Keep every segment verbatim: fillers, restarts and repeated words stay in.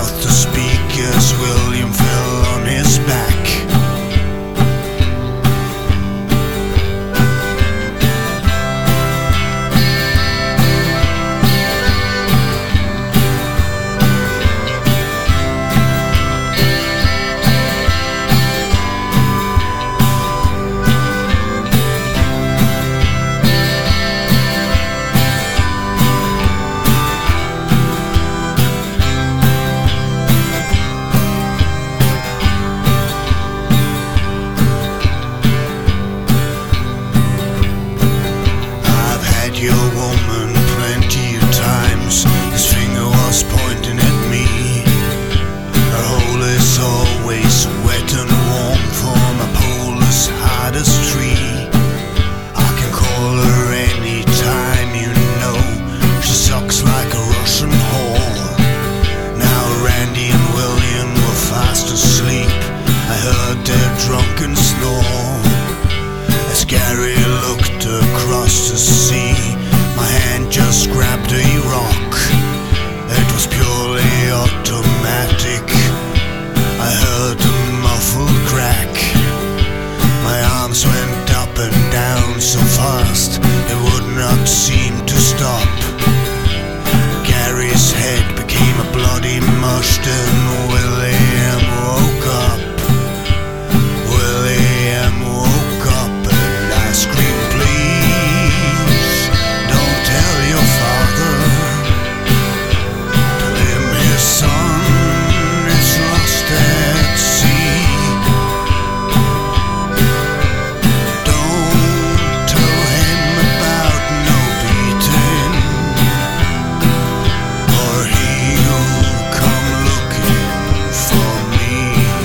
out the speakers, William fell on his back. Your woman plenty of times, his finger was pointing at me. Her hole is always wet and warm, for my pole as hard as tree. I can call her anytime, you know, she sucks like a Russian whore. Now Randy and William were fast asleep, I heard their drunken snore. As Gary looked across the sea, my hand just grabbed a rock. It was purely automatic. I heard a muffled crack. My arms went up and down so fast they would not seem to stop. Gary's head became a bloody mush, then William woke up. William woke up and I screamed, please don't tell your father. Tell him his son is lost at sea. Don't tell him about no beating, or he'll come looking for me.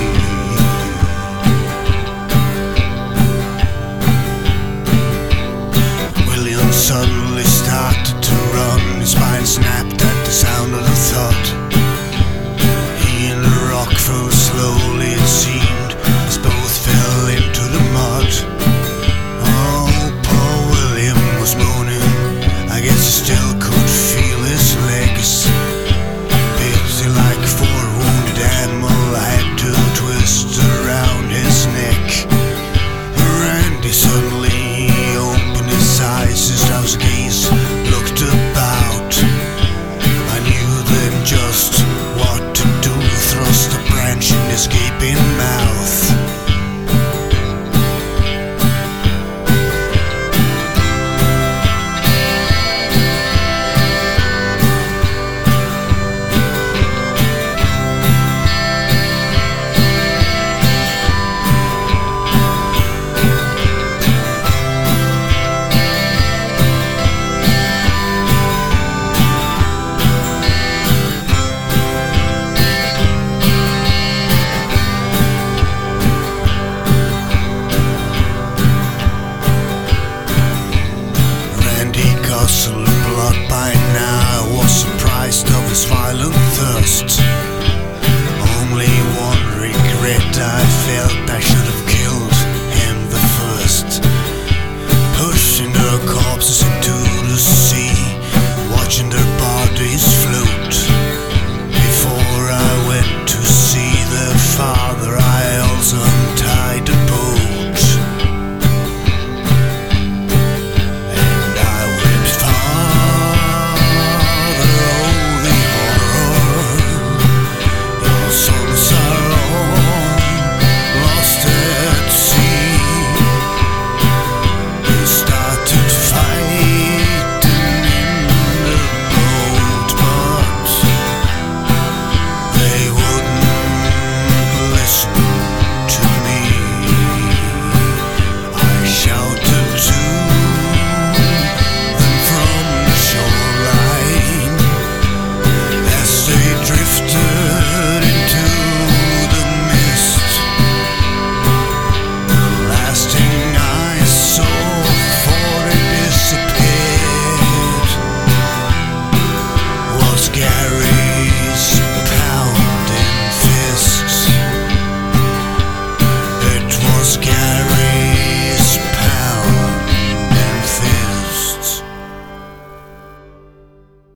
William suddenly started to run, his spine snapped at the sound of the thud. He and the rock froze slowly, it seemed, as both fell into the mud. Oh, poor William was moaning, I guess he still could feel his legs. Busy like a four-wounded animal, I had to twist around his neck. Randy suddenly opened his eyes, his drowsy gaze looked about. I knew then just